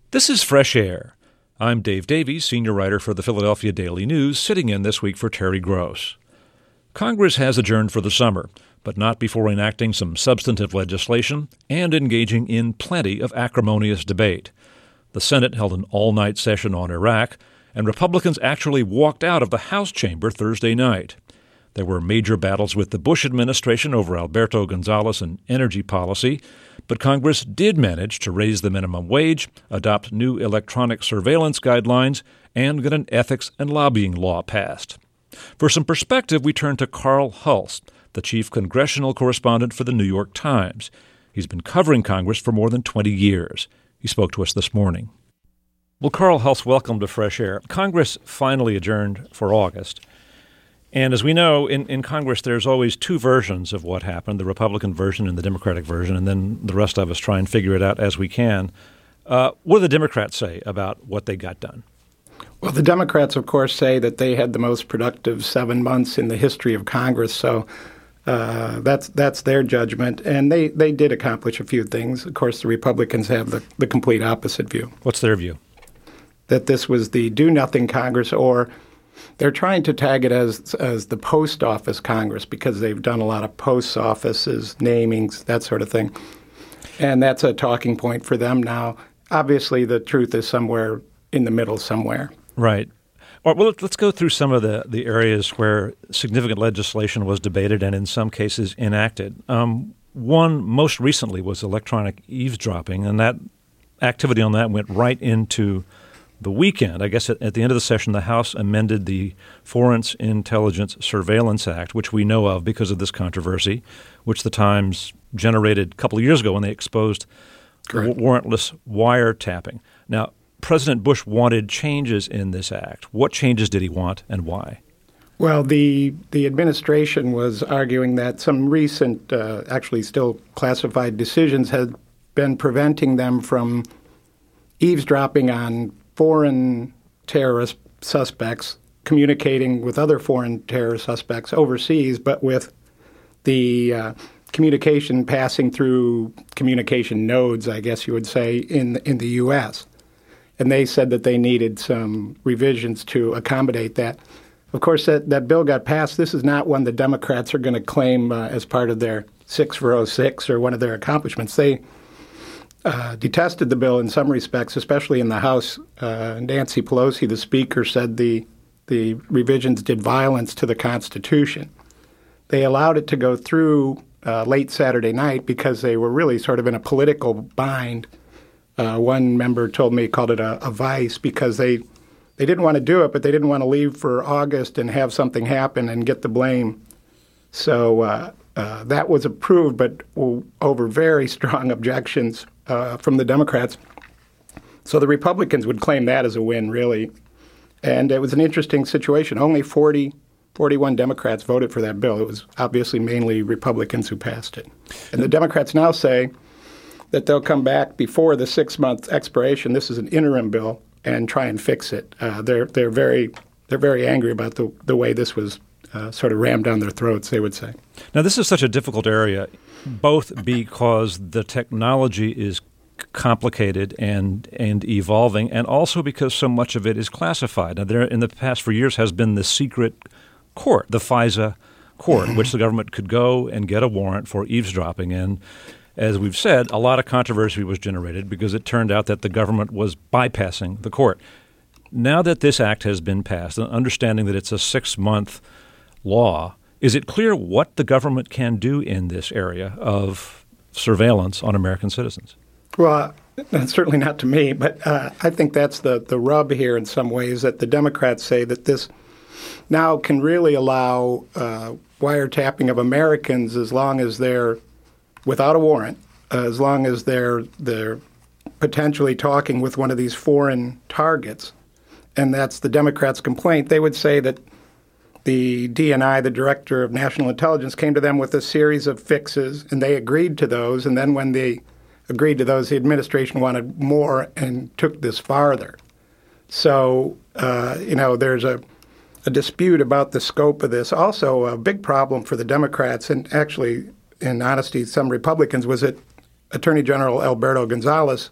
This is Fresh Air. I'm Dave Davies, senior writer for the Philadelphia Daily News, sitting in this week for Terry Gross. Congress has adjourned for the summer, but not before enacting some substantive legislation and engaging in plenty of acrimonious debate. The Senate held an all-night session on Iraq, and Republicans actually walked out of the House chamber Thursday night. There were major battles with the Bush administration over Alberto Gonzales and energy policy, but Congress did manage to raise the minimum wage, adopt new electronic surveillance guidelines, and get an ethics and lobbying law passed. For some perspective, we turn to Carl Hulse, the chief congressional correspondent for the New York Times. He's been covering Congress for more than 20 years. He spoke to us this morning. Well, Carl Hulse, welcome to Fresh Air. Congress finally adjourned for August. And as we know, in Congress, there's always two versions of what happened, the Republican version and the Democratic version, and then the rest of us try and figure it out as we can. What do the Democrats say about what they got done? Well, the Democrats, of course, say that they had the most productive 7 months in the history of Congress, so that's their judgment. And they did accomplish a few things. Of course, the Republicans have the complete opposite view. What's their view? That this was the do-nothing Congress, or they're trying to tag it as the post office Congress because they've done a lot of post offices, namings, that sort of thing. And that's a talking point for them now. Obviously, the truth is somewhere in the middle somewhere. Right. Well, let's go through some of the areas where significant legislation was debated and in some cases enacted. One most recently was electronic eavesdropping, and that activity on that went right into the weekend. I guess at the end of the session, the House amended the Foreign Intelligence Surveillance Act, which we know of because of this controversy, which the Times generated a couple of years ago when they exposed warrantless wiretapping. Now, President Bush wanted changes in this act. What changes did he want and why? Well, the administration was arguing that some recent, actually still classified decisions had been preventing them from eavesdropping on foreign terrorist suspects communicating with other foreign terrorist suspects overseas, but with the communication passing through communication nodes, I guess you would say, in the U.S. And they said that they needed some revisions to accommodate that. Of course, that bill got passed. This is not one the Democrats are going to claim as part of their 6 for 06 or one of their accomplishments. They detested the bill in some respects, especially in the House. Nancy Pelosi, the Speaker, said the revisions did violence to the Constitution. They allowed it to go through late Saturday night because they were really sort of in a political bind. One member told me, called it a vice, because they didn't want to do it, but they didn't want to leave for August and have something happen and get the blame. So that was approved, but over very strong objections from the Democrats. So the Republicans would claim that as a win, really. And it was an interesting situation. Only 41 Democrats voted for that bill. It was obviously mainly Republicans who passed it. And the Democrats now say that they'll come back before the 6-month expiration. This is an interim bill, and try and fix it. They're very angry about the way this was sort of rammed down their throats, they would say. Now, this is such a difficult area, both because the technology is complicated and evolving, and also because so much of it is classified. Now, there in the past for years has been the secret court, the FISA court, which the government could go and get a warrant for eavesdropping. And as we've said, a lot of controversy was generated because it turned out that the government was bypassing the court. Now that this act has been passed, and understanding that it's a 6-month law, is it clear what the government can do in this area of surveillance on American citizens? Well, certainly not to me, but I think that's the rub here in some ways, that the Democrats say that this now can really allow wiretapping of Americans as long as they're without a warrant, as long as they're potentially talking with one of these foreign targets. And that's the Democrats' complaint. They would say that the DNI, the Director of National Intelligence, came to them with a series of fixes, and they agreed to those. And then when they agreed to those, the administration wanted more and took this farther. So, there's a dispute about the scope of this. Also, a big problem for the Democrats, and actually, in honesty, some Republicans, was that Attorney General Alberto Gonzales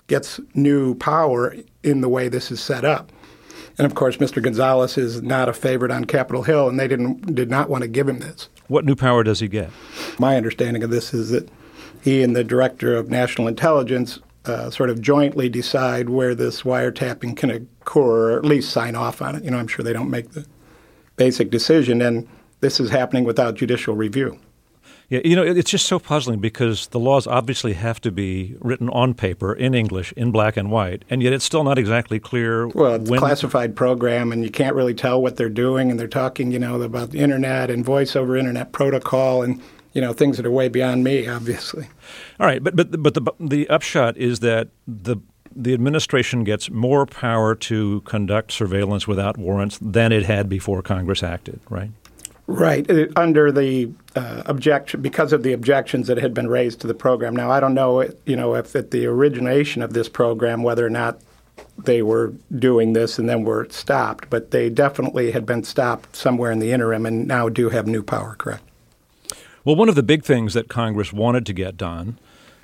gets new power in the way this is set up. And, of course, Mr. Gonzalez is not a favorite on Capitol Hill, and they did not want to give him this. What new power does he get? My understanding of this is that he and the Director of National Intelligence sort of jointly decide where this wiretapping can occur, or at least sign off on it. I'm sure they don't make the basic decision, and this is happening without judicial review. Yeah, it's just so puzzling because the laws obviously have to be written on paper in English, in black and white, and yet it's still not exactly clear. Well, it's a classified program, and you can't really tell what they're doing, and they're talking, about the Internet and voice over Internet protocol and, things that are way beyond me, obviously. All right, but the upshot is that the administration gets more power to conduct surveillance without warrants than it had before Congress acted, right? Right, under the objection, because of the objections that had been raised to the program. Now, I don't know, if at the origination of this program, whether or not they were doing this and then were stopped, but they definitely had been stopped somewhere in the interim and now do have new power, correct? Well, one of the big things that Congress wanted to get done,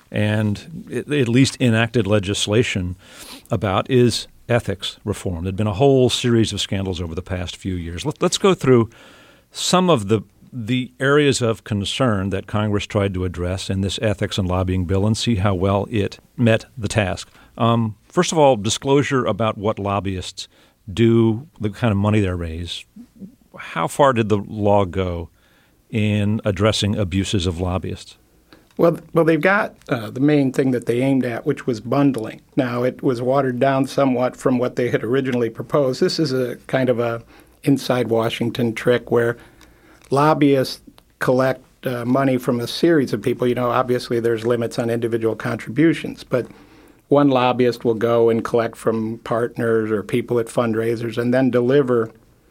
and at least enacted legislation about, is ethics reform. There'd been a whole series of scandals over the past few years. Let's go through some of the areas of concern that Congress tried to address in this ethics and lobbying bill and see how well it met the task. First of all, disclosure about what lobbyists do, the kind of money they raise. How far did the law go in addressing abuses of lobbyists? Well, they've got the main thing that they aimed at, which was bundling. Now, it was watered down somewhat from what they had originally proposed. This is a kind of a inside Washington trick where lobbyists collect money from a series of people. Obviously there's limits on individual contributions, but one lobbyist will go and collect from partners or people at fundraisers and then deliver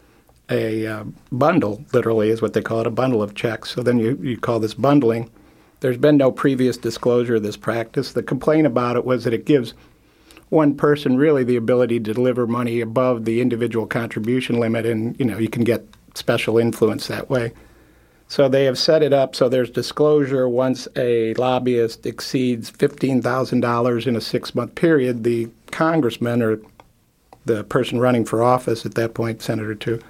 a bundle, literally is what they call it, a bundle of checks. So then you call this bundling. There's been no previous disclosure of this practice. The complaint about it was that it gives one person really the ability to deliver money above the individual contribution limit, and you can get special influence that way. So they have set it up so there's disclosure once a lobbyist exceeds $15,000 in a 6-month period. The congressman or the person running for office at that point, senator too,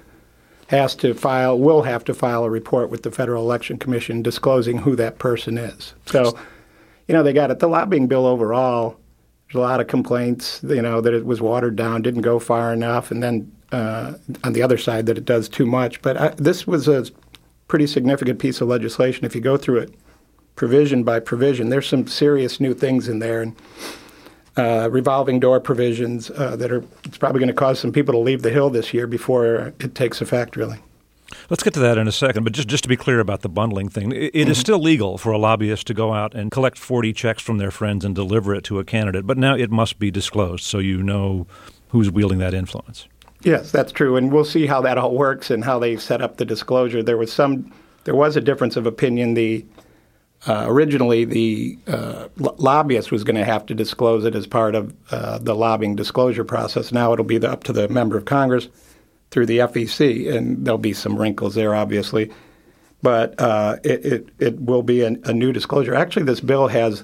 will have to file a report with the Federal Election Commission disclosing who that person is. So, they got it. The lobbying bill overall, there's a lot of complaints, that it was watered down, didn't go far enough, and then on the other side that it does too much. But this was a pretty significant piece of legislation. If you go through it provision by provision, there's some serious new things in there, and revolving door provisions it's probably going to cause some people to leave the Hill this year before it takes effect, really. Let's get to that in a second, but just to be clear about the bundling thing, it is still legal for a lobbyist to go out and collect 40 checks from their friends and deliver it to a candidate, but now it must be disclosed so you know who's wielding that influence. Yes, that's true, and we'll see how that all works and how they set up the disclosure. There was a difference of opinion. Originally, the lobbyist was going to have to disclose it as part of the lobbying disclosure process. Now it'll be up to the member of Congress through the FEC, and there'll be some wrinkles there, obviously. But it will be a new disclosure. Actually, this bill has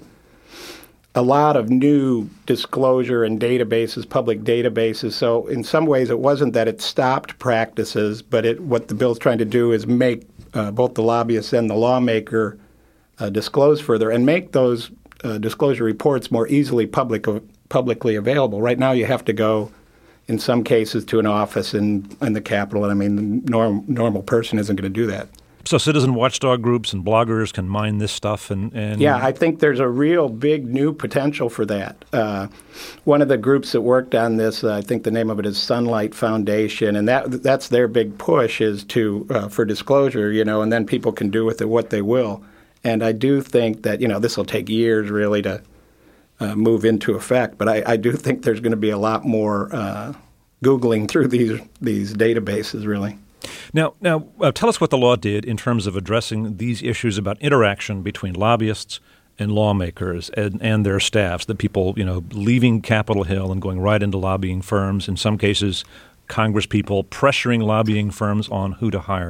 a lot of new disclosure and databases, public databases. So in some ways, it wasn't that it stopped practices, but what the bill's trying to do is make both the lobbyist and the lawmaker disclose further and make those disclosure reports more easily publicly available. Right now, you have to go, in some cases, to an office in the Capitol. And I mean, the normal person isn't going to do that. So citizen watchdog groups and bloggers can mine this stuff and Yeah, I think there's a real big new potential for that. One of the groups that worked on this, I think the name of it is Sunlight Foundation, and that's their big push is for disclosure, and then people can do with it what they will. And I do think that, this will take years really to move into effect, but I do think there's going to be a lot more Googling through these databases, really. Now, tell us what the law did in terms of addressing these issues about interaction between lobbyists and lawmakers and their staffs, the people, leaving Capitol Hill and going right into lobbying firms, in some cases Congress people pressuring lobbying firms on who to hire.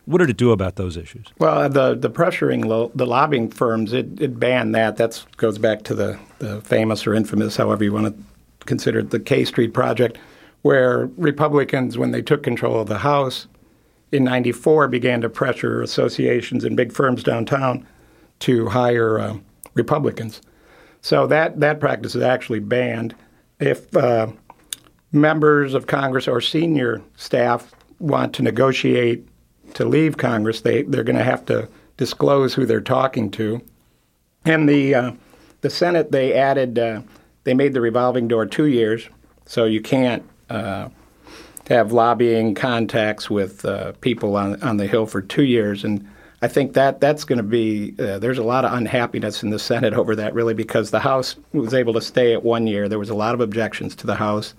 What did it do about those issues? Well, the pressuring the lobbying firms, it banned that. That goes back to the famous or infamous, however you want to consider it, the K Street Project, where Republicans, when they took control of the House in '94, began to pressure associations and big firms downtown to hire Republicans. So that practice is actually banned. If members of Congress or senior staff want to negotiate to leave Congress, they're going to have to disclose who they're talking to. And the Senate, they made the revolving door 2 years, so you can't have lobbying contacts with people on the Hill for 2 years. And I think that's going to be there's a lot of unhappiness in the Senate over that, really, because the House was able to stay at 1 year. There was a lot of objections to the House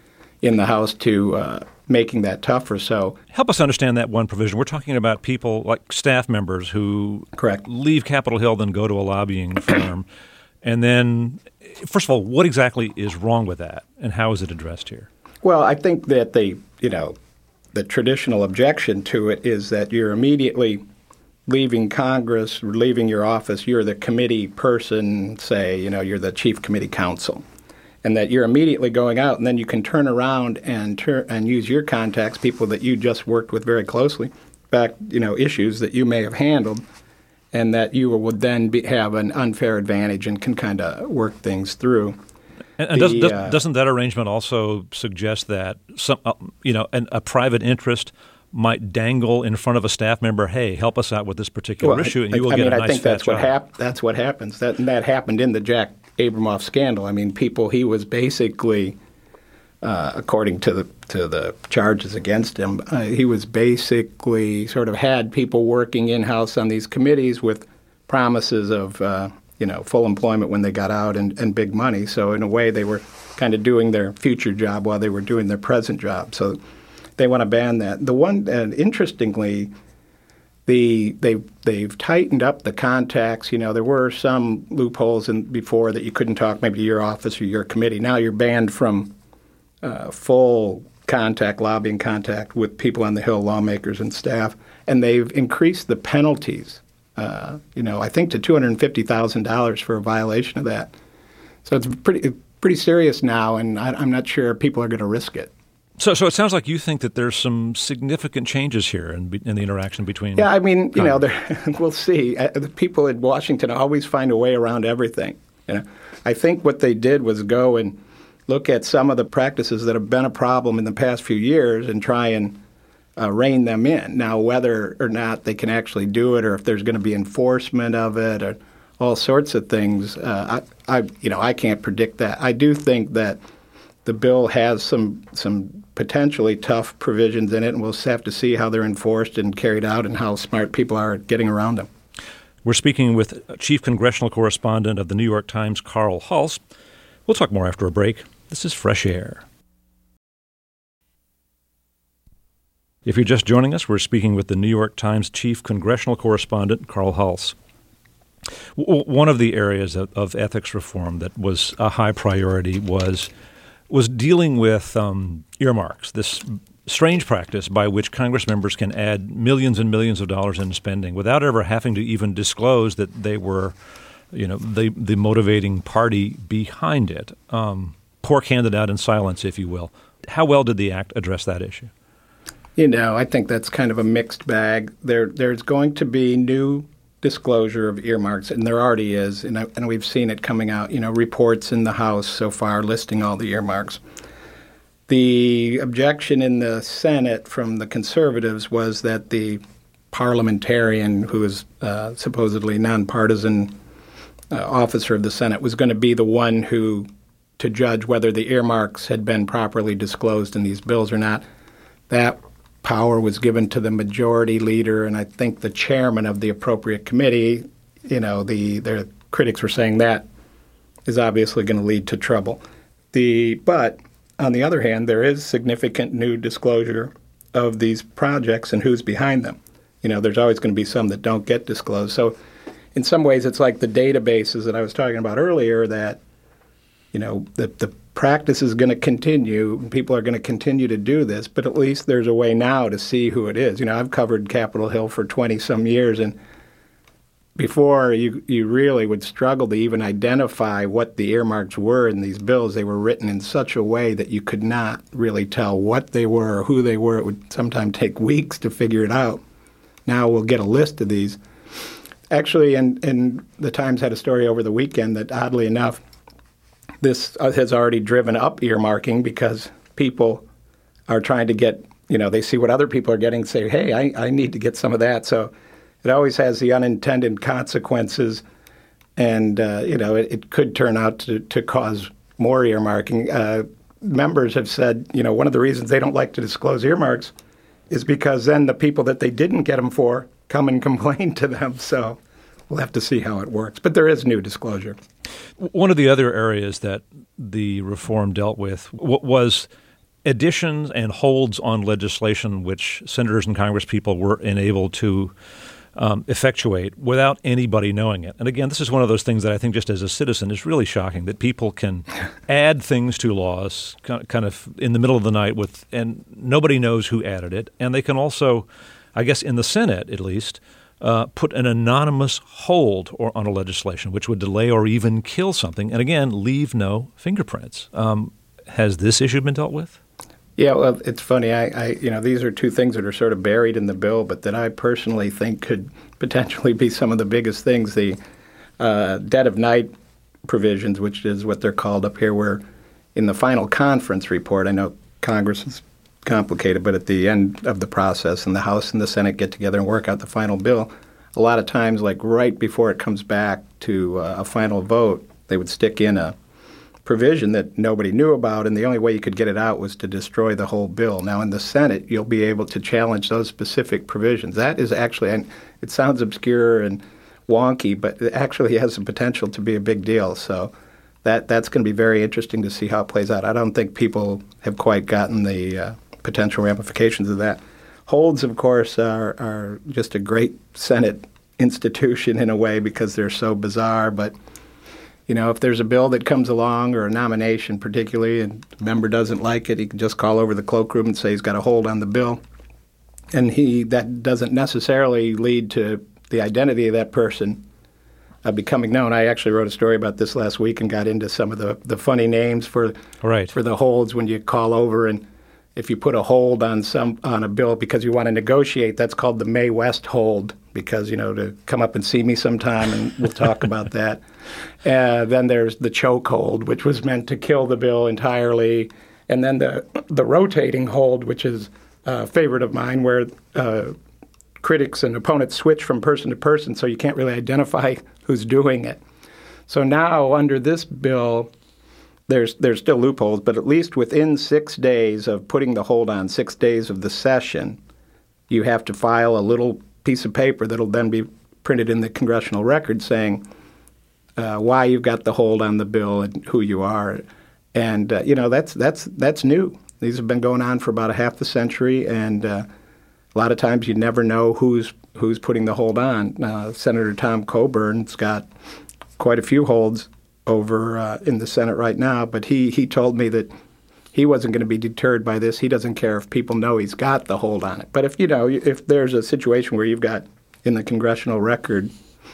to making that tougher. So help us understand that one provision. We're talking about people like staff members who correct. Leave Capitol Hill, then go to a lobbying firm. And then, first of all, what exactly is wrong with that, and how is it addressed here? Well, I think that the traditional objection to it is that you're immediately leaving Congress, leaving your office, you're the committee person, say, you're the chief committee counsel, and that you're immediately going out, and then you can turn around and use your contacts, people that you just worked with very closely, back, issues that you may have handled, and that you would then have an unfair advantage and can kind of work things through. And doesn't that arrangement also suggest that a private interest might dangle in front of a staff member, hey, help us out with this particular issue, and you will get a nice I think that's what happens. That happened in the Jack Abramoff scandal. I mean, he was basically, according to the charges against him, he was basically sort of had people working in-house on these committees with promises of full employment when they got out and big money. So in a way, they were kind of doing their future job while they were doing their present job. So they want to ban that. The one, and interestingly, they've tightened up the contacts. There were some loopholes before that you couldn't talk maybe to your office or your committee. Now you're banned from full contact, lobbying contact with people on the Hill, lawmakers and staff, and they've increased the penalties. I think to $250,000 for a violation of that. So it's pretty serious now, and I'm not sure people are going to risk it. So it sounds like you think that there's some significant changes here in the interaction between. Yeah, I mean, we'll see. The people in Washington always find a way around everything. I think what they did was go and look at some of the practices that have been a problem in the past few years and try and rein them in. Now, whether or not they can actually do it, or if there's going to be enforcement of it, or all sorts of things, I can't predict that. I do think that the bill has some potentially tough provisions in it, and we'll have to see how they're enforced and carried out and how smart people are at getting around them. We're speaking with Chief Congressional Correspondent of the New York Times, Carl Hulse. We'll talk more after a break. This is Fresh Air. If you're just joining us, we're speaking with the New York Times Chief Congressional Correspondent, Carl Hulse. One of the areas of ethics reform that was a high priority was dealing with earmarks, this strange practice by which Congress members can add millions and millions of dollars in spending without ever having to even disclose that they were, the motivating party behind it. Pork handed out in silence, if you will. How well did the act address that issue? I think that's kind of a mixed bag. There's going to be new disclosure of earmarks, and there already is, and we've seen it coming out, reports in the House so far listing all the earmarks. The objection in the Senate from the conservatives was that the parliamentarian, who is supposedly nonpartisan officer of the Senate, was going to be the one to judge whether the earmarks had been properly disclosed in these bills or not. That power was given to the majority leader, and I think the chairman of the appropriate committee. Their critics were saying that is obviously going to lead to trouble. But on the other hand, there is significant new disclosure of these projects and who's behind them. There's always going to be some that don't get disclosed. So in some ways, it's like the databases that I was talking about earlier that the practice is going to continue, and people are going to continue to do this, but at least there's a way now to see who it is. I've covered Capitol Hill for 20-some years, and before you really would struggle to even identify what the earmarks were in these bills. They were written in such a way that you could not really tell what they were or who they were. It would sometimes take weeks to figure it out. Now we'll get a list of these. Actually, and the Times had a story over the weekend that, oddly enough, this has already driven up earmarking because people are trying to get, they see what other people are getting, say, hey, I need to get some of that. So it always has the unintended consequences, and, it could turn out to cause more earmarking. Members have said, one of the reasons they don't like to disclose earmarks is because then the people that they didn't get them for come and complain to them. So we'll have to see how it works. But there is new disclosure. One of the other areas that the reform dealt with was additions and holds on legislation which senators and congresspeople were enabled to effectuate without anybody knowing it. And again, this is one of those things that I think just as a citizen is really shocking, that people can add things to laws kind of in the middle of the night and nobody knows who added it. And they can also, I guess in the Senate at least, put an anonymous hold on a legislation, which would delay or even kill something, and again, leave no fingerprints. Has this issue been dealt with? Yeah, well, it's funny. I these are two things that are sort of buried in the bill, but that I personally think could potentially be some of the biggest things. The dead of night provisions, which is what they're called up here, where in the final conference report, I know Congress is complicated, but at the end of the process, and the House and the Senate get together and work out the final bill, a lot of times, like right before it comes back to a final vote, they would stick in a provision that nobody knew about, and the only way you could get it out was to destroy the whole bill. Now, in the Senate, you'll be able to challenge those specific provisions. That is actually, and it sounds obscure and wonky, but it actually has the potential to be a big deal. So that's going to be very interesting to see how it plays out. I don't think people have quite gotten the potential ramifications of that. Holds, of course, are just a great Senate institution in a way because they're so bizarre, but if there's a bill that comes along or a nomination particularly and a member doesn't like it, he can just call over the cloakroom and say he's got a hold on the bill. And that doesn't necessarily lead to the identity of that person becoming known. I actually wrote a story about this last week and got into some of the funny names for the holds when you call over, and if you put a hold on a bill because you want to negotiate, that's called the Mae West hold, because, to come up and see me sometime, and we'll talk about that. Then there's the choke hold, which was meant to kill the bill entirely. And then the rotating hold, which is a favorite of mine, where critics and opponents switch from person to person, so you can't really identify who's doing it. So now under this bill, there's still loopholes, but at least within 6 days of putting the hold on, 6 days of the session, you have to file a little piece of paper that'll then be printed in the congressional record saying why you've got the hold on the bill and who you are. And, that's new. These have been going on for about a half a century, and a lot of times you never know who's putting the hold on. Senator Tom Coburn's got quite a few holds over in the Senate right now, but he told me that he wasn't going to be deterred by this. He doesn't care if people know he's got the hold on it. But if there's a situation where you've got in the congressional record,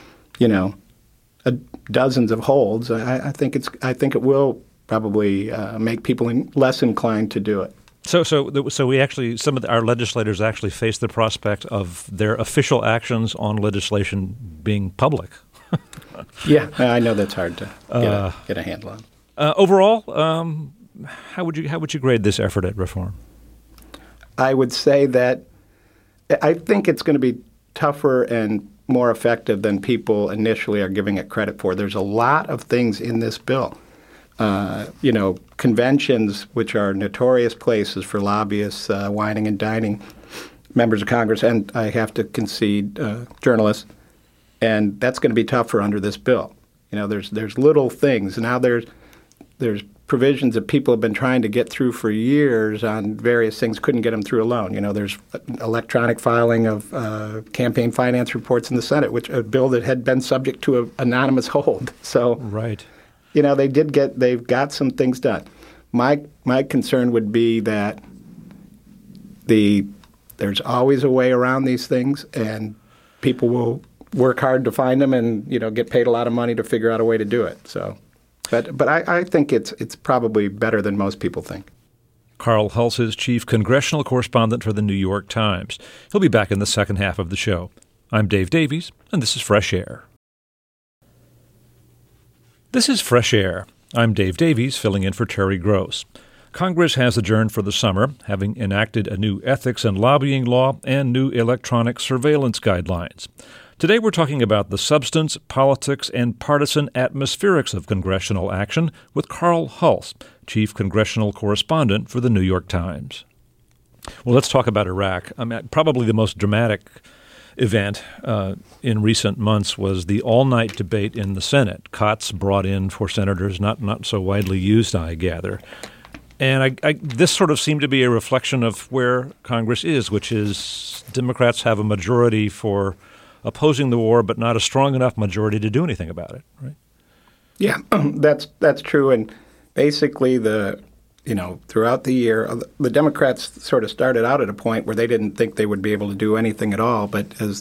dozens of holds, I think it will probably make people less inclined to do it. So we actually, some of our legislators actually face the prospect of their official actions on legislation being public. Yeah, I know that's hard to get a handle on. Overall, how would you grade this effort at reform? I would say that I think it's going to be tougher and more effective than people initially are giving it credit for. There's a lot of things in this bill. Conventions, which are notorious places for lobbyists whining and dining members of Congress, and I have to concede journalists, and that's going to be tougher under this bill. There's little things. Now there's provisions that people have been trying to get through for years on various things, couldn't get them through alone. There's electronic filing of campaign finance reports in the Senate, which a bill that had been subject to an anonymous hold. So right. they've got some things done. My concern would be that there's always a way around these things, and people will work hard to find them and, get paid a lot of money to figure out a way to do it. So, but I think it's probably better than most people think. Carl Hulse is chief congressional correspondent for the New York Times. He'll be back in the second half of the show. I'm Dave Davies, and this is Fresh Air. This is Fresh Air. I'm Dave Davies, filling in for Terry Gross. Congress has adjourned for the summer, having enacted a new ethics and lobbying law and new electronic surveillance guidelines. Today we're talking about the substance, politics, and partisan atmospherics of congressional action with Carl Hulse, chief congressional correspondent for the New York Times. Well, let's talk about Iraq. Probably the most dramatic event in recent months was the all-night debate in the Senate. Cots brought in for senators, not so widely used, I gather. And this sort of seemed to be a reflection of where Congress is, which is Democrats have a majority for opposing the war, but not a strong enough majority to do anything about it, right? Yeah, that's true. And basically throughout the year, the Democrats sort of started out at a point where they didn't think they would be able to do anything at all. But as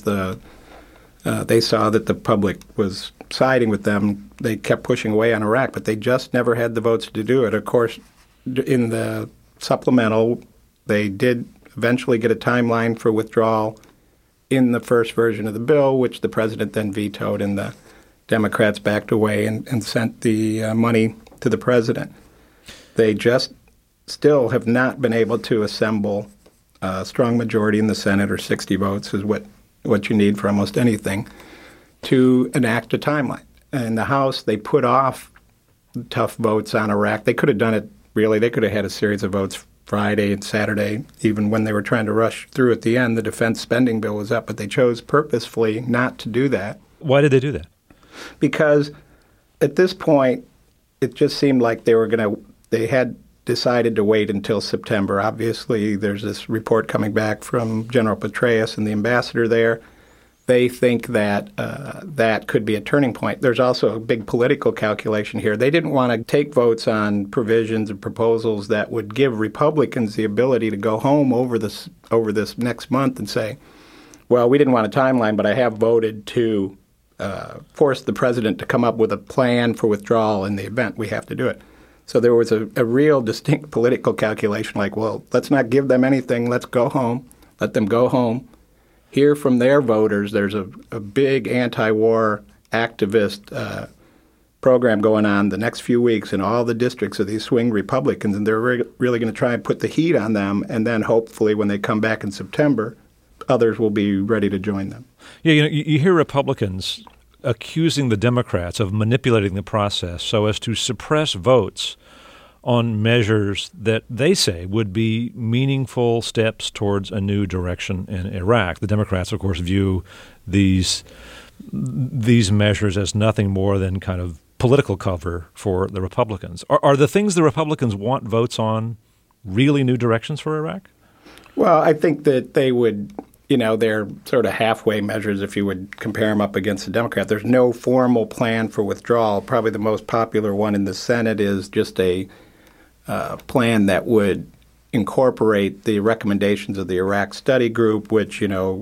they saw that the public was siding with them, they kept pushing away on Iraq. But they just never had the votes to do it. Of course, in the supplemental, they did eventually get a timeline for withdrawal in the first version of the bill, which the president then vetoed, and the Democrats backed away and sent the money to the president. They just still have not been able to assemble a strong majority in the Senate, or 60 votes is what you need for almost anything, to enact a timeline. In the House, they put off tough votes on Iraq. They could have done it, really. They could have had a series of votes Friday and Saturday, even when they were trying to rush through at the end. The defense spending bill was up, but they chose purposefully not to do that. Why did they do that? Because at this point, it just seemed like they had decided to wait until September. Obviously, there's this report coming back from General Petraeus and the ambassador there. They think that that could be a turning point. There's also a big political calculation here. They didn't want to take votes on provisions and proposals that would give Republicans the ability to go home over this next month and say, well, we didn't want a timeline, but I have voted to force the president to come up with a plan for withdrawal in the event we have to do it. So there was a real distinct political calculation like, well, let's not give them anything. Let's go home. Let them go home. Hear from their voters. There's a big anti-war activist program going on the next few weeks in all the districts of these swing Republicans, and they're really going to try and put the heat on them, and then hopefully when they come back in September, others will be ready to join them. Yeah, you hear Republicans accusing the Democrats of manipulating the process so as to suppress votes on measures that they say would be meaningful steps towards a new direction in Iraq. The Democrats, of course, view these measures as nothing more than kind of political cover for the Republicans. Are the things the Republicans want votes on really new directions for Iraq? Well, I think that they would, they're sort of halfway measures if you would compare them up against the Democrat. There's no formal plan for withdrawal. Probably the most popular one in the Senate is just a plan that would incorporate the recommendations of the Iraq Study Group, which,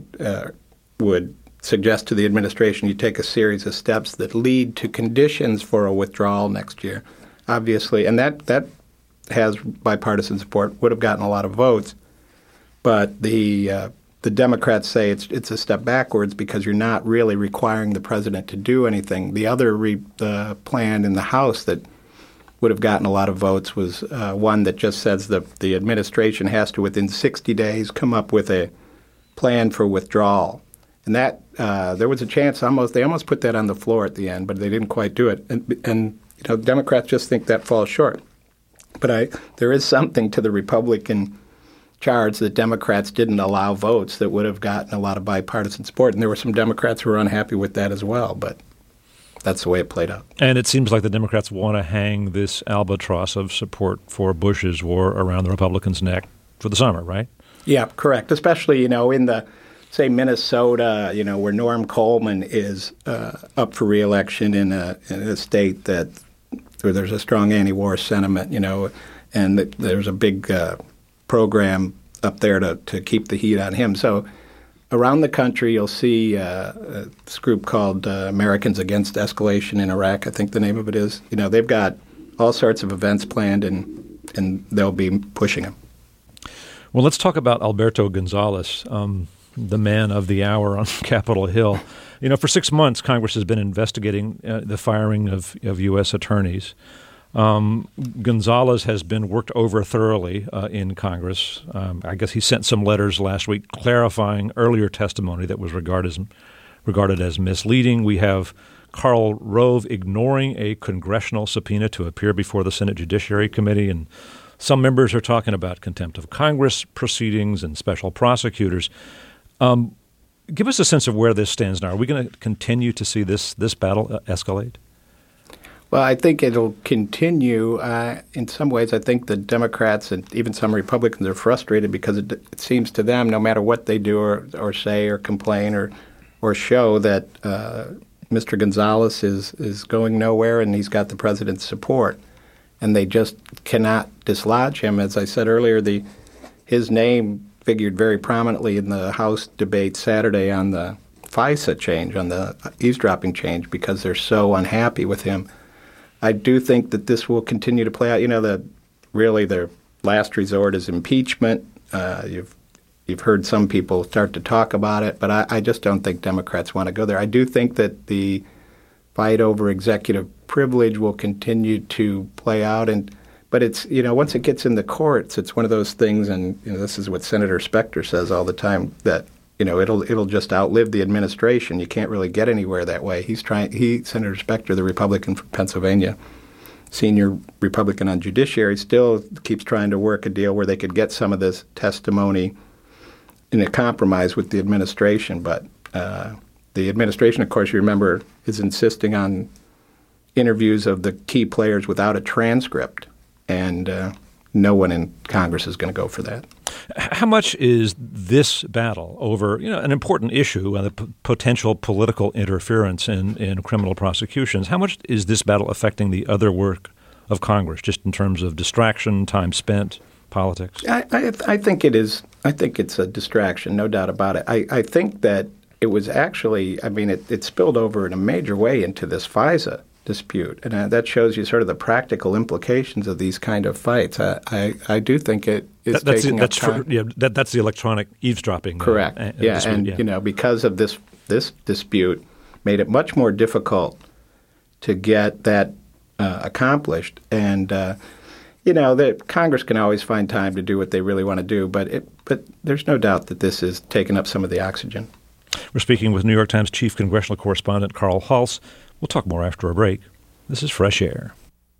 would suggest to the administration you take a series of steps that lead to conditions for a withdrawal next year, obviously. And that has bipartisan support, would have gotten a lot of votes. But the Democrats say it's a step backwards because you're not really requiring the president to do anything. The other plan in the House that would have gotten a lot of votes was one that just says that the administration has to, within 60 days, come up with a plan for withdrawal. And that there was a chance they almost put that on the floor at the end, but they didn't quite do it. And Democrats just think that falls short. But there is something to the Republican charge that Democrats didn't allow votes that would have gotten a lot of bipartisan support. And there were some Democrats who were unhappy with that as well. But that's the way it played out. And it seems like the Democrats want to hang this albatross of support for Bush's war around the Republicans' neck for the summer, right? Yeah, correct. Especially, in the, say, Minnesota, where Norm Coleman is up for re-election in a state that there's a strong anti-war sentiment, and there's a big program up there to keep the heat on him. So around the country, you'll see this group called Americans Against Escalation in Iraq, I think the name of it is. They've got all sorts of events planned, and they'll be pushing them. Well, let's talk about Alberto Gonzales, the man of the hour on Capitol Hill. For 6 months, Congress has been investigating the firing of U.S. attorneys. Gonzales has been worked over thoroughly in Congress. I guess he sent some letters last week clarifying earlier testimony that was regarded as misleading. We have Karl Rove ignoring a congressional subpoena to appear before the Senate Judiciary Committee, and some members are talking about contempt of Congress proceedings and special prosecutors. Give us a sense of where this stands now. Are we going to continue to see this battle escalate? Well, I think it'll continue. In some ways, I think the Democrats and even some Republicans are frustrated because it seems to them, no matter what they do or say or complain or show, that Mr. Gonzales is going nowhere and he's got the president's support. And they just cannot dislodge him. As I said earlier, his name figured very prominently in the House debate Saturday on the FISA change, on the eavesdropping change, because they're so unhappy with him. I do think that this will continue to play out. That really their last resort is impeachment. You've heard some people start to talk about it, but I just don't think Democrats want to go there. I do think that the fight over executive privilege will continue to play out, but it's once it gets in the courts, it's one of those things, and this is what Senator Specter says all the time, that it'll just outlive the administration. You can't really get anywhere that way. Senator Specter, the Republican from Pennsylvania, senior Republican on Judiciary, still keeps trying to work a deal where they could get some of this testimony in a compromise with the administration. But the administration, of course, you remember, is insisting on interviews of the key players without a transcript, and no one in Congress is going to go for that. How much is this battle over an important issue, the potential political interference in criminal prosecutions, how much is this battle affecting the other work of Congress, just in terms of distraction, time spent, politics? I think it is. I think it's a distraction, no doubt about it. I think that it was actually, it spilled over in a major way into this FISA dispute, and that shows you sort of the practical implications of these kind of fights. I do think it is taking up time. That's the electronic eavesdropping. Correct. Dispute, and because of this dispute, made it much more difficult to get that accomplished. And that Congress can always find time to do what they really want to do, but there's no doubt that this is taking up some of the oxygen. We're speaking with New York Times chief congressional correspondent Carl Hulse. We'll talk more after a break. This is Fresh Air.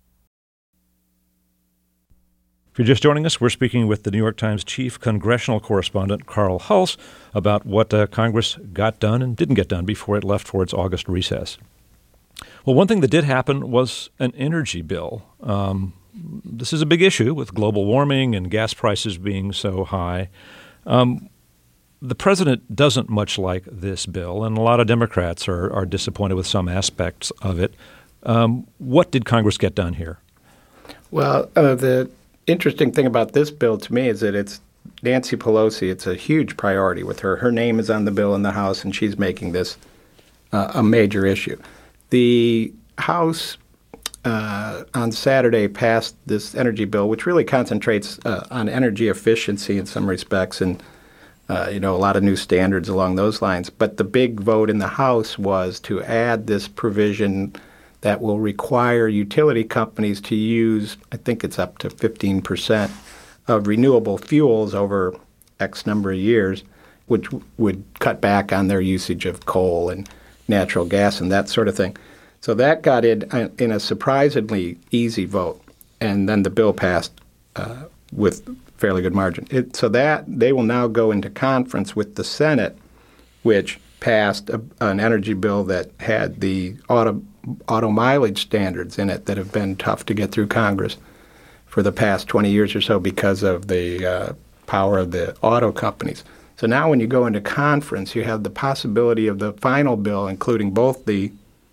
If you're just joining us, we're speaking with the New York Times chief congressional correspondent Carl Hulse about what Congress got done and didn't get done before it left for its August recess. Well, one thing that did happen was an energy bill. This is a big issue with global warming and gas prices being so high. The president doesn't much like this bill, and a lot of Democrats are disappointed with some aspects of it. What did Congress get done here? Well, the interesting thing about this bill to me is that it's Nancy Pelosi. It's a huge priority with her. Her name is on the bill in the House, and she's making this a major issue. The House on Saturday passed this energy bill, which really concentrates on energy efficiency in some respects, and a lot of new standards along those lines. But the big vote in the House was to add this provision that will require utility companies to use, I think it's up to 15% of renewable fuels over X number of years, which would cut back on their usage of coal and natural gas and that sort of thing. So that got in a surprisingly easy vote, and then the bill passed with fairly good margin. So that they will now go into conference with the Senate, which passed an energy bill that had the auto mileage standards in it that have been tough to get through Congress for the past 20 years or so because of the power of the auto companies. So now when you go into conference, you have the possibility of the final bill, including both the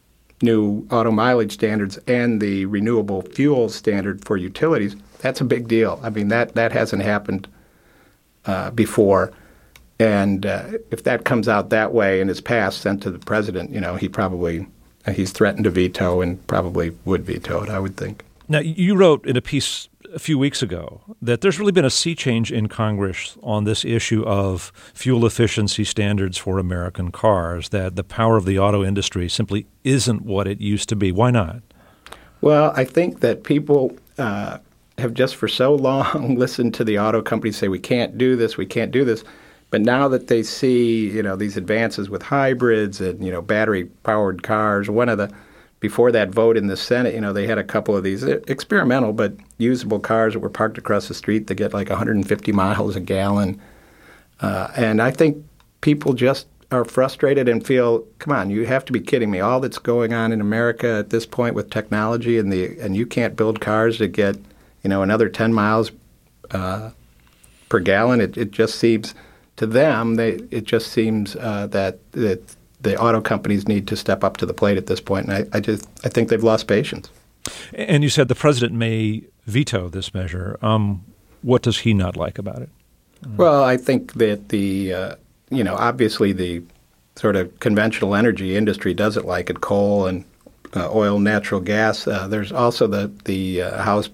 new auto mileage standards and the renewable fuel standard for utilities, that's a big deal. I mean, that hasn't happened before. And if that comes out that way and is passed, sent to the president, he's threatened to veto and probably would veto it, I would think. Now, you wrote in a piece a few weeks ago that there's really been a sea change in Congress on this issue of fuel efficiency standards for American cars, that the power of the auto industry simply isn't what it used to be. Why not? Well, I think that people have just for so long listened to the auto companies say, we can't do this, we can't do this. But now that they see, these advances with hybrids and, battery-powered cars, before that vote in the Senate, they had a couple of these experimental but usable cars that were parked across the street that get like 150 miles a gallon. And I think people just are frustrated and feel, come on, you have to be kidding me. All that's going on in America at this point with technology and you can't build cars that get, another 10 miles per gallon. It just seems to them, it just seems that the auto companies need to step up to the plate at this point, and I think they've lost patience. And you said the president may veto this measure. What does he not like about it? Well, I think that obviously the sort of conventional energy industry doesn't like it, coal and oil, natural gas. There's also the House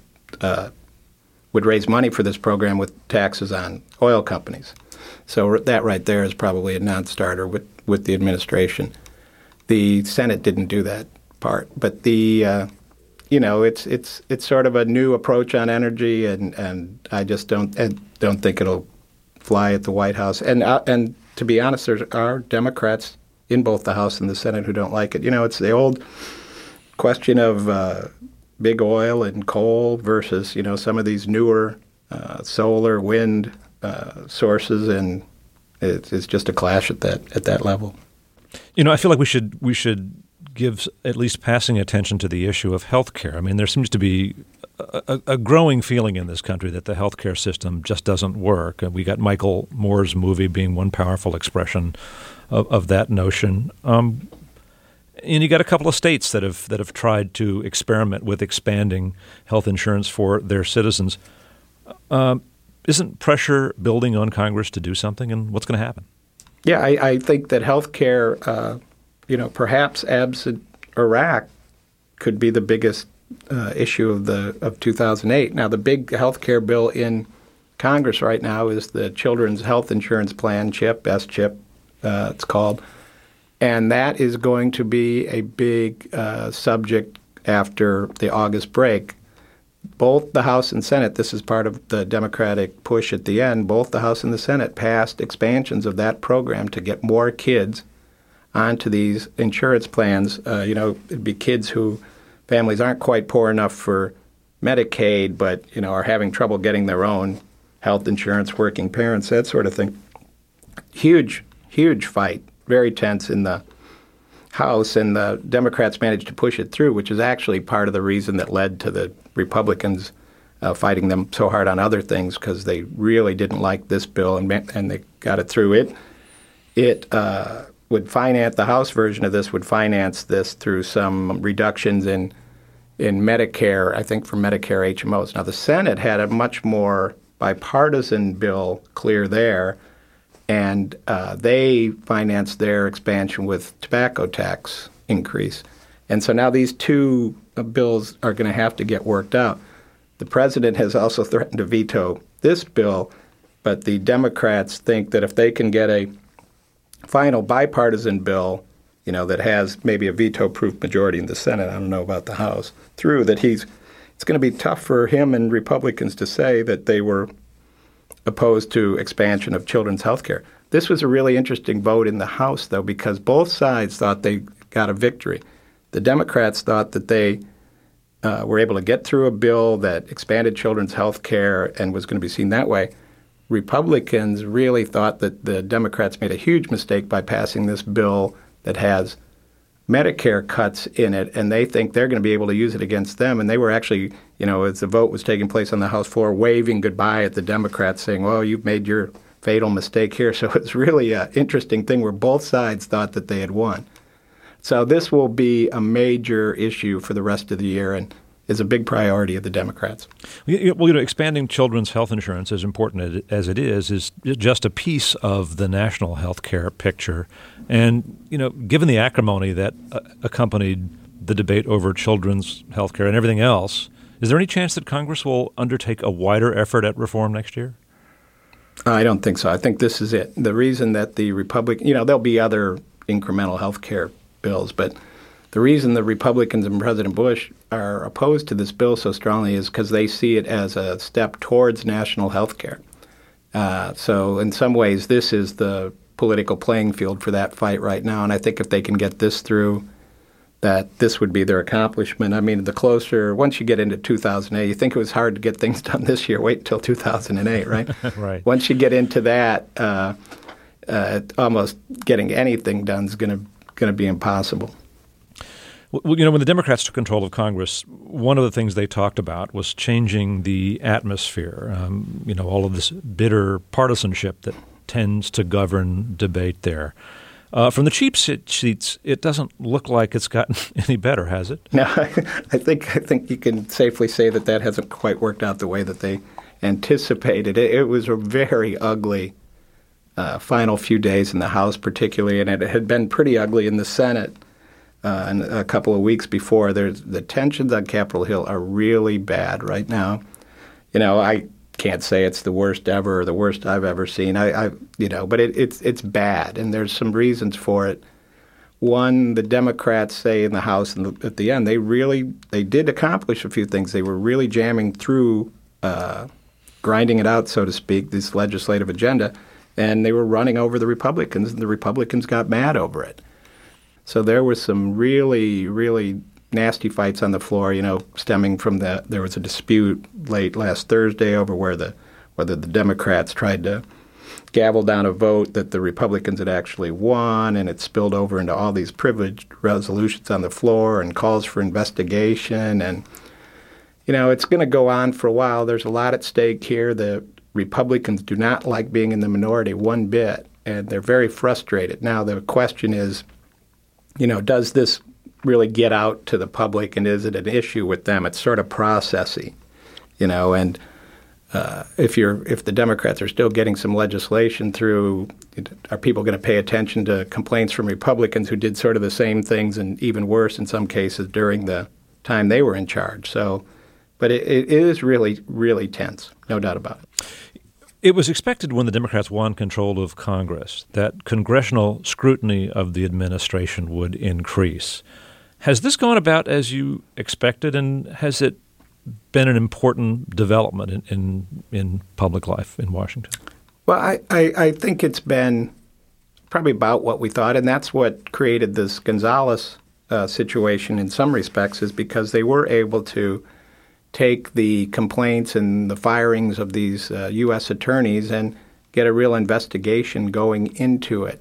would raise money for this program with taxes on oil companies. So that right there is probably a non-starter with the administration. The Senate didn't do that part, but it's sort of a new approach on energy, and I just don't think it'll fly at the White House. And to be honest, there are Democrats in both the House and the Senate who don't like it. It's the old question of big oil and coal versus some of these newer solar, wind sources, and it's just a clash at that level. I feel like we should give at least passing attention to the issue of health care. I mean, there seems to be a growing feeling in this country that the health care system just doesn't work. We got Michael Moore's movie being one powerful expression of that notion. And you got a couple of states that have tried to experiment with expanding health insurance for their citizens. Isn't pressure building on Congress to do something, and what's going to happen? Yeah, I think that health care, perhaps absent Iraq, could be the biggest issue of 2008. Now, the big health care bill in Congress right now is the Children's Health Insurance Plan, CHIP, S-CHIP, it's called. And that is going to be a big subject after the August break. Both the House and Senate, this is part of the Democratic push at the end, both the House and the Senate passed expansions of that program to get more kids onto these insurance plans. It'd be kids who families aren't quite poor enough for Medicaid, but, are having trouble getting their own health insurance, working parents, that sort of thing. Huge, huge fight, very tense in the House, and the Democrats managed to push it through, which is actually part of the reason that led to the Republicans fighting them so hard on other things, because they really didn't like this bill, and they got it through. It would finance, the House version of this would finance this through some reductions in Medicare, I think for Medicare HMOs. Now, the Senate had a much more bipartisan bill clear there, and they financed their expansion with tobacco tax increase. And so now these two bills are going to have to get worked out. The president has also threatened to veto this bill, but the Democrats think that if they can get a final bipartisan bill, that has maybe a veto-proof majority in the Senate, I don't know about the House, through, that it's going to be tough for him and Republicans to say that they were opposed to expansion of children's health care. This was a really interesting vote in the House, though, because both sides thought they got a victory. The Democrats thought that they were able to get through a bill that expanded children's health care and was going to be seen that way. Republicans really thought that the Democrats made a huge mistake by passing this bill that has Medicare cuts in it, and they think they're going to be able to use it against them. And they were actually, as the vote was taking place on the House floor, waving goodbye at the Democrats, saying, well, you've made your fatal mistake here. So it's really an interesting thing where both sides thought that they had won. So this will be a major issue for the rest of the year and is a big priority of the Democrats. Well, expanding children's health insurance, as important as it is just a piece of the national health care picture. And, given the acrimony that accompanied the debate over children's health care and everything else, is there any chance that Congress will undertake a wider effort at reform next year? I don't think so. I think this is it. The reason that the there'll be other incremental health care bills, but the reason the Republicans and President Bush are opposed to this bill so strongly is because they see it as a step towards national health care. So in some ways, this is the political playing field for that fight right now. And I think if they can get this through, that this would be their accomplishment. I mean, once you get into 2008, you think it was hard to get things done this year. Wait until 2008, right? Right. Once you get into that, almost getting anything done is going to be impossible. Well, when the Democrats took control of Congress, one of the things they talked about was changing the atmosphere. All of this bitter partisanship that tends to govern debate there. From the cheap seats, it doesn't look like it's gotten any better, has it? No, I think you can safely say that hasn't quite worked out the way that they anticipated. It was a very ugly final few days in the House, particularly, and it had been pretty ugly in the Senate. And a couple of weeks before, the tensions on Capitol Hill are really bad right now. I can't say it's the worst ever or the worst I've ever seen. But it's bad, and there's some reasons for it. One, the Democrats say in the House, and at the end, they did accomplish a few things. They were really jamming through, grinding it out, so to speak, this legislative agenda, and they were running over the Republicans, and the Republicans got mad over it. So there was some really, really nasty fights on the floor, stemming from there was a dispute late last Thursday over whether the Democrats tried to gavel down a vote that the Republicans had actually won, and it spilled over into all these privileged resolutions on the floor and calls for investigation. And, it's going to go on for a while. There's a lot at stake here. The Republicans do not like being in the minority one bit, and they're very frustrated. Now, the question is, does this really get out to the public, and is it an issue with them? It's sort of processy, and if the Democrats are still getting some legislation through, are people going to pay attention to complaints from Republicans who did sort of the same things and even worse in some cases during the time they were in charge? But it is really, really tense, no doubt about it. It was expected when the Democrats won control of Congress that congressional scrutiny of the administration would increase. Has this gone about as you expected, and has it been an important development in public life in Washington? Well, I think it's been probably about what we thought, and that's what created this Gonzales situation in some respects, is because they were able to take the complaints and the firings of these U.S. attorneys and get a real investigation going into it.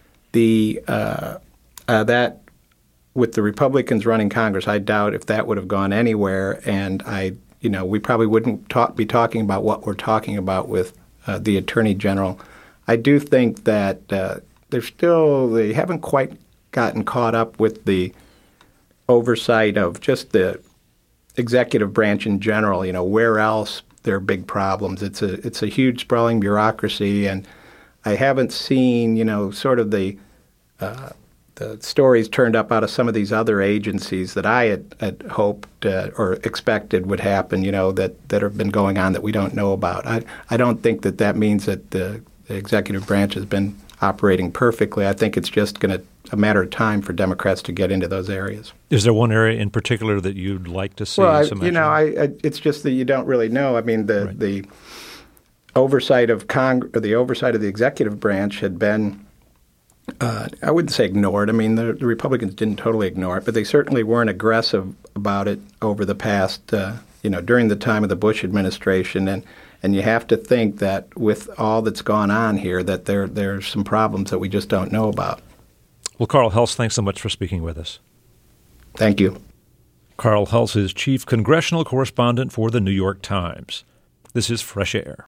That with the Republicans running Congress, I doubt if that would have gone anywhere, and we probably wouldn't be talking about what we're talking about with the Attorney General. I do think that they haven't quite gotten caught up with the oversight of just the executive branch in general. Where else there are big problems. It's a huge sprawling bureaucracy, and I haven't seen sort of the stories turned up out of some of these other agencies that I had hoped or expected would happen. That have been going on that we don't know about. I don't think that means that the executive branch has been operating perfectly. I think it's just a matter of time for Democrats to get into those areas. Is there one area in particular that you'd like to see? Well, it's just that you don't really know. I mean, the oversight of the oversight of the executive branch had been, I wouldn't say ignored. I mean, the Republicans didn't totally ignore it, but they certainly weren't aggressive about it over the past, during the time of the Bush administration. And you have to think that with all that's gone on here, that there's some problems that we just don't know about. Well, Karl Hulse, thanks so much for speaking with us. Thank you. Karl Hulse is chief congressional correspondent for The New York Times. This is Fresh Air.